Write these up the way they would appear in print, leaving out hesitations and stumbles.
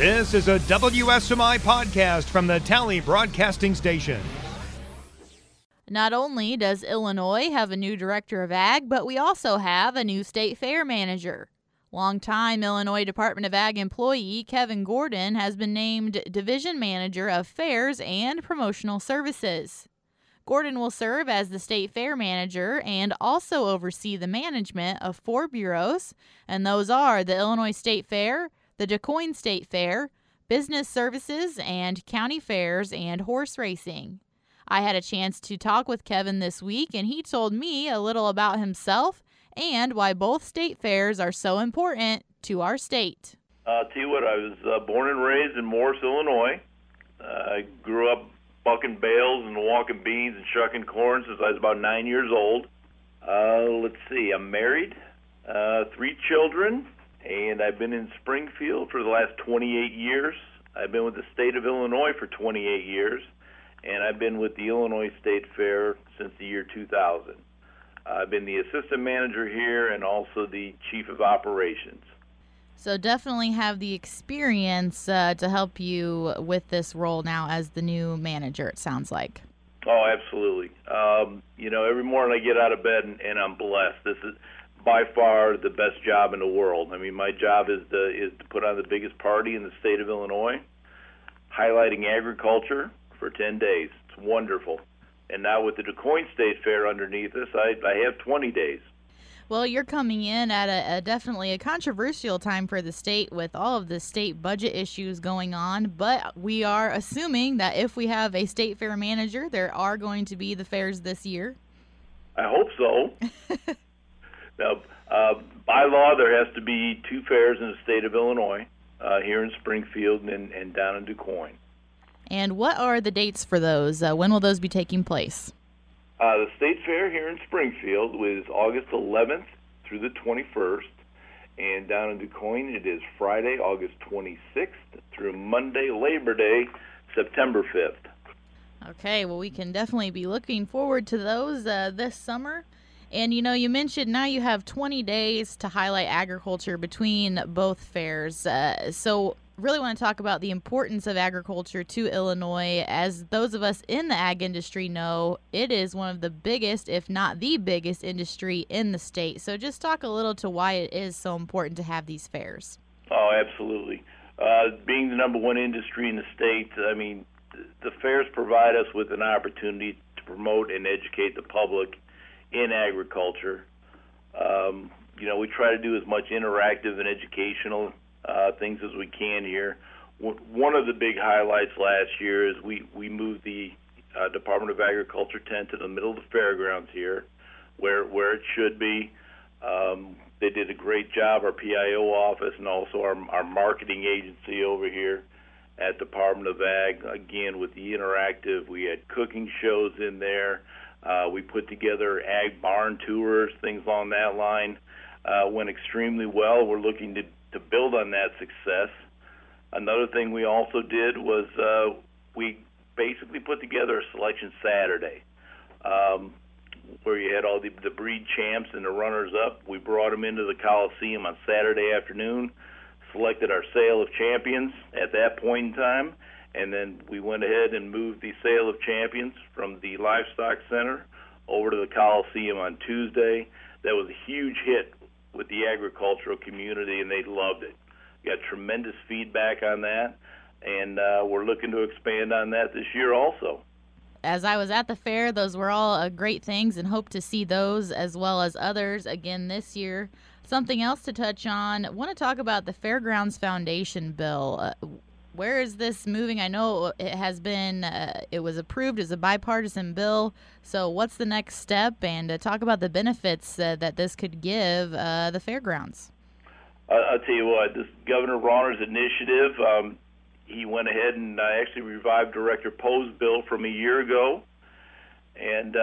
This is a WSMI podcast from the Tally Broadcasting Station. Not only does Illinois have a new director of ag, but we also have a new state fair manager. Longtime Illinois Department of Ag employee Kevin Gordon has been named Division Manager of Fairs and Promotional Services. Gordon will serve as the state fair manager and also oversee the management of 4 bureaus, and those are the Illinois State Fair, the DuQuoin State Fair, Business Services, and County Fairs and Horse Racing. I had a chance to talk with Kevin this week, and he told me a little about himself and why both state fairs are so important to our state. I'll tell you what, I was born and raised in Morris, Illinois. I grew up bucking bales and walking beans and shucking corn since I was about 9 years old. Let's see, I'm married, 3 children, and I've been in Springfield for the last 28 years. I've been with the state of Illinois for 28 years, and I've been with the Illinois State Fair since the year 2000. I've been the assistant manager here and also the chief of operations. So definitely have the experience to help you with this role now as the new manager, it sounds like. Oh, absolutely. Every morning I get out of bed and I'm blessed. This is by far the best job in the world. I mean, my job is to put on the biggest party in the state of Illinois, highlighting agriculture for 10 days. It's wonderful. And now with the DuQuoin State Fair underneath us, I have 20 days. Well, you're coming in at a definitely a controversial time for the state with all of the state budget issues going on, but we are assuming that if we have a state fair manager, there are going to be the fairs this year. I hope so. Now, by law, there has to be 2 fairs in the state of Illinois, here in Springfield and down in DuQuoin. And what are the dates for those? When will those be taking place? The State Fair here in Springfield is August 11th through the 21st, and down in DuQuoin it is Friday, August 26th through Monday, Labor Day, September 5th. Okay, well, we can definitely be looking forward to those this summer. And, you mentioned now you have 20 days to highlight agriculture between both fairs. So really want to talk about the importance of agriculture to Illinois. As those of us in the ag industry know, it is one of the biggest, if not the biggest industry in the state. So just talk a little to why it is so important to have these fairs. Oh, absolutely. Being the number one industry in the state, I mean, the fairs provide us with an opportunity to promote and educate the public in agriculture. We try to do as much interactive and educational things as we can here. One of the big highlights last year is we moved the Department of Agriculture tent to the middle of the fairgrounds here, where it should be. They did a great job, our PIO office and also our marketing agency over here at Department of Ag. Again, with the interactive, we had cooking shows in there. We put together ag barn tours, things along that line. Went extremely well. We're looking to build on that success. Another thing we also did was we basically put together a selection Saturday where you had all the breed champs and the runners-up. We brought them into the Coliseum on Saturday afternoon, selected our sale of champions at that point in time, and then we went ahead and moved the sale of champions from the Livestock Center over to the Coliseum on Tuesday. That was a huge hit with the agricultural community, and they loved it. We got tremendous feedback on that, and we're looking to expand on that this year also. As I was at the fair, those were all great things, and hope to see those as well as others again this year. Something else to touch on, I want to talk about the Fairgrounds Foundation bill. Where is this moving? I know it has been, it was approved as a bipartisan bill. So what's the next step? And talk about the benefits that this could give the fairgrounds. I'll tell you what, this Governor Rauner's initiative, he went ahead and actually revived Director Poe's bill from a year ago. And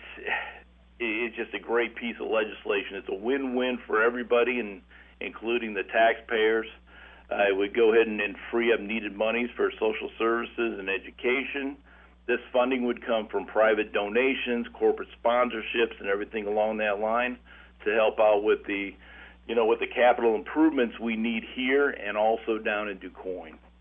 it's just a great piece of legislation. It's a win-win for everybody, including the taxpayers. It would go ahead and free up needed monies for social services and education. This funding would come from private donations, corporate sponsorships, and everything along that line to help out with the capital improvements we need here and also down in DuQuoin.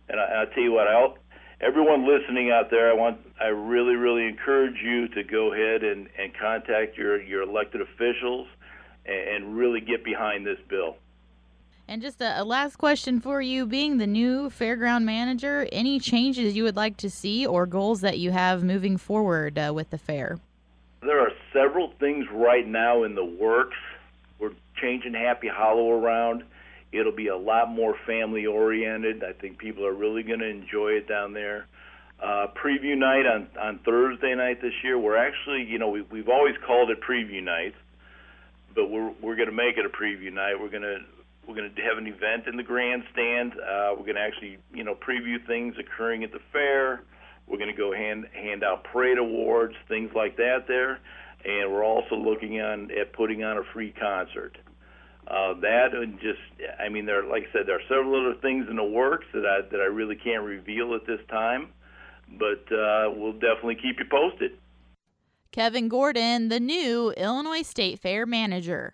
And I'll tell you what, everyone listening out there, I really, really encourage you to go ahead and contact your elected officials and really get behind this bill. And just a last question for you. Being the new fairground manager, any changes you would like to see or goals that you have moving forward with the fair? There are several things right now in the works. We're changing Happy Hollow around. It'll be a lot more family-oriented. I think people are really going to enjoy it down there. Preview night on Thursday night this year. We're actually, we've always called it preview night, but we're going to make it a preview night. We're going to have an event in the grandstand. We're going to actually, preview things occurring at the fair. We're going to go hand out parade awards, things like that there, and we're also looking at putting on a free concert. That and just, like I said, there are several other things in the works that I really can't reveal at this time, but we'll definitely keep you posted. Kevin Gordon, the new Illinois State Fair manager.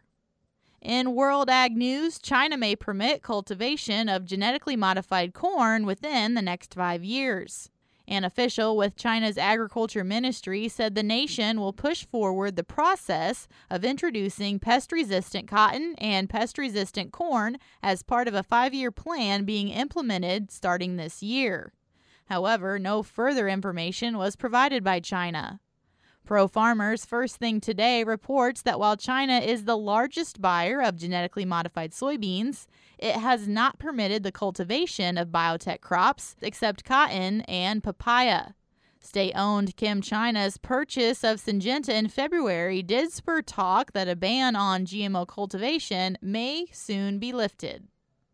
In World Ag News, China may permit cultivation of genetically modified corn within the next 5 years. An official with China's Agriculture Ministry said the nation will push forward the process of introducing pest-resistant cotton and pest-resistant corn as part of a 5-year plan being implemented starting this year. However, no further information was provided by China. ProFarmers First Thing Today reports that while China is the largest buyer of genetically modified soybeans, it has not permitted the cultivation of biotech crops except cotton and papaya. State-owned ChemChina's purchase of Syngenta in February did spur talk that a ban on GMO cultivation may soon be lifted.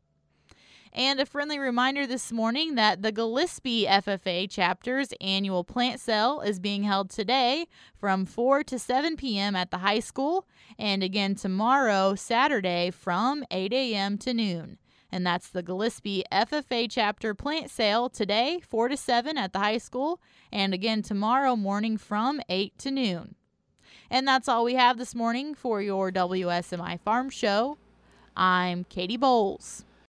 And a friendly reminder this morning that the Gillespie FFA chapter's annual plant sale is being held today from 4 to 7 p.m. at the high school, and again tomorrow, Saturday, from 8 a.m. to noon. And that's the Gillespie FFA chapter plant sale today, 4 to 7 at the high school, and again tomorrow morning from 8 to noon. And that's all we have this morning for your WSMI Farm Show. I'm Katie Bowles.